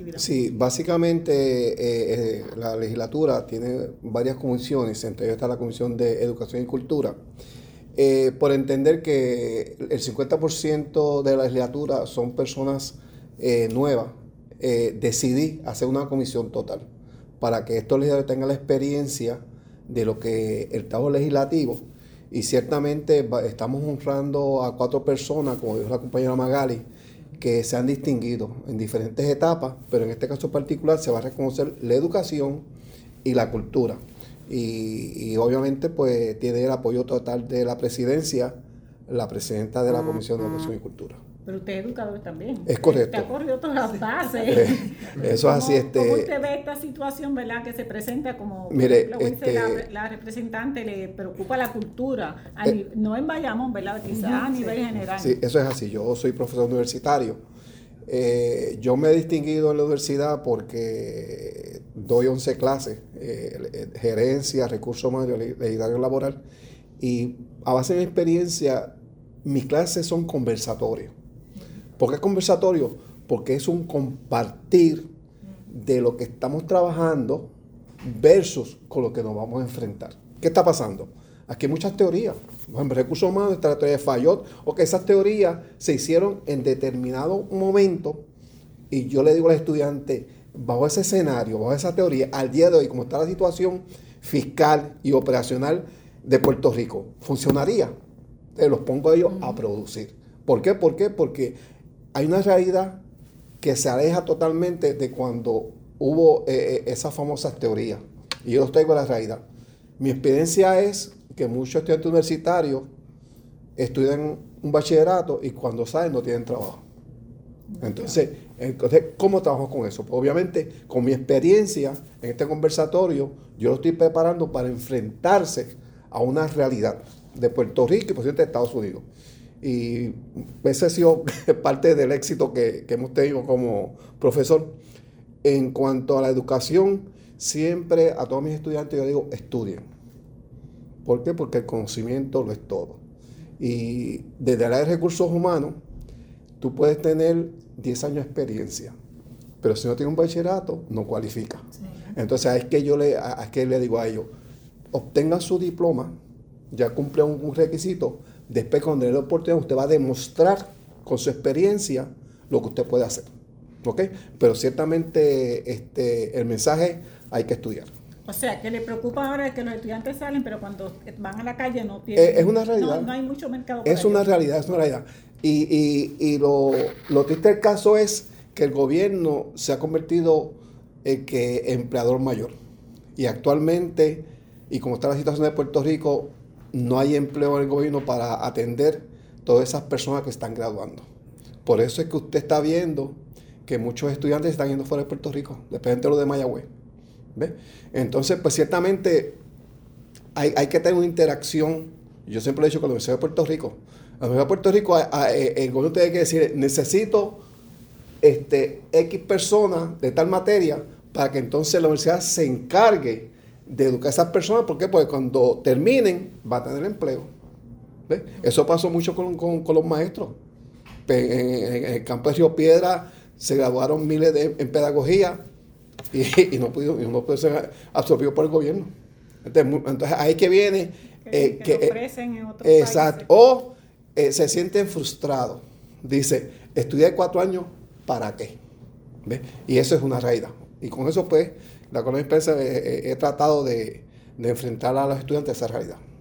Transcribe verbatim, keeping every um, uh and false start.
actividad? Sí, básicamente eh, eh, la legislatura tiene varias comisiones, entre ellas está la Comisión de Educación y Cultura, eh, por entender que el cincuenta por ciento de la legislatura son personas eh, nuevas, eh, decidí hacer una comisión total para que estos legisladores tengan la experiencia de lo que el trabajo legislativo, y ciertamente estamos honrando a cuatro personas, como dijo la compañera Magali, que se han distinguido en diferentes etapas, pero en este caso particular se va a reconocer la educación y la cultura. Y, y obviamente pues tiene el apoyo total de la presidencia, la presidenta de la Comisión de Educación y Cultura. Pero usted es educador también. Es correcto. Usted ha corrido todas las bases. Eh, eso es así. Este, ¿Cómo usted ve esta situación, verdad, que se presenta como, mire, por ejemplo, este, dice la, la representante, le preocupa la cultura, a, eh, no en Bayamón, ¿verdad? Quizás uh-huh, a nivel sí. general. Sí, eso es así. Yo soy profesor universitario. Eh, yo me he distinguido en la universidad porque doy once clases, eh, gerencia, recursos humanos, legislación laboral, y a base de mi experiencia, mis clases son conversatorios. ¿Por qué conversatorio? Porque es un compartir de lo que estamos trabajando versus con lo que nos vamos a enfrentar. ¿Qué está pasando? Aquí hay muchas teorías. Por ejemplo, recursos humanos, está la teoría de Fayot, o que esas teorías se hicieron en determinado momento, y yo le digo al estudiante, bajo ese escenario, bajo esa teoría, al día de hoy, como está la situación fiscal y operacional de Puerto Rico, ¿funcionaría? Eh, los pongo a ellos a producir. ¿Por qué? ¿Por qué? Porque hay una realidad que se aleja totalmente de cuando hubo eh, esas famosas teorías. Y yo los traigo a la realidad. Mi experiencia es que muchos estudiantes universitarios estudian un bachillerato y cuando salen no tienen trabajo. Entonces, entonces ¿cómo trabajo con eso? Pues obviamente, con mi experiencia en este conversatorio, yo lo estoy preparando para enfrentarse a una realidad de Puerto Rico y por cierto de Estados Unidos. Y ese ha sido parte del éxito que, que hemos tenido como profesor. En cuanto a la educación, siempre a todos mis estudiantes yo digo, estudien. ¿Por qué? Porque el conocimiento lo es todo. Y desde el área de recursos humanos, tú puedes tener diez años de experiencia, pero si no tienes un bachillerato, no cualifica. Sí. Entonces, es que yo le, es que le digo a ellos, obtengan su diploma, ya cumple un, un requisito. Después, cuando le dé la oportunidad, usted va a demostrar con su experiencia lo que usted puede hacer. ¿Ok? Pero ciertamente este, el mensaje hay que estudiar. O sea, que le preocupa ahora que los estudiantes salen, pero cuando van a la calle no tienen... Eh, es una realidad. No, no hay mucho mercado para Es una ellos. realidad, es una realidad. Y, y, y lo, lo triste del caso es que el gobierno se ha convertido en que empleador mayor. Y actualmente, y como está la situación de Puerto Rico, no hay empleo en el gobierno para atender todas esas personas que están graduando. Por eso es que usted está viendo que muchos estudiantes están yendo fuera de Puerto Rico, especialmente los de Mayagüez. ¿Ve? Entonces, pues ciertamente hay, hay que tener una interacción. Yo siempre he dicho con la Universidad de Puerto Rico. La Universidad de Puerto Rico, a, a, el gobierno tiene que decir, necesito este, X personas de tal materia para que entonces la universidad se encargue de educar a esas personas. ¿Por qué? Porque cuando terminen va a tener empleo. ¿Ve? Eso pasó mucho con, con, con los maestros. En, en, en el campo de Río Piedra se graduaron miles de, en pedagogía y, y no pudieron, y no pudieron ser absorbidos por el gobierno. Entonces, entonces ahí que viene que, eh, que, que ofrecen en otros exacto, países. O eh, se sienten frustrados. Dice, estudié cuatro años, ¿para qué? ¿Ves? Y eso es una realidad. Y con eso, pues, la Colonia Expresa eh, eh, he tratado de, de enfrentar a los estudiantes a esa realidad.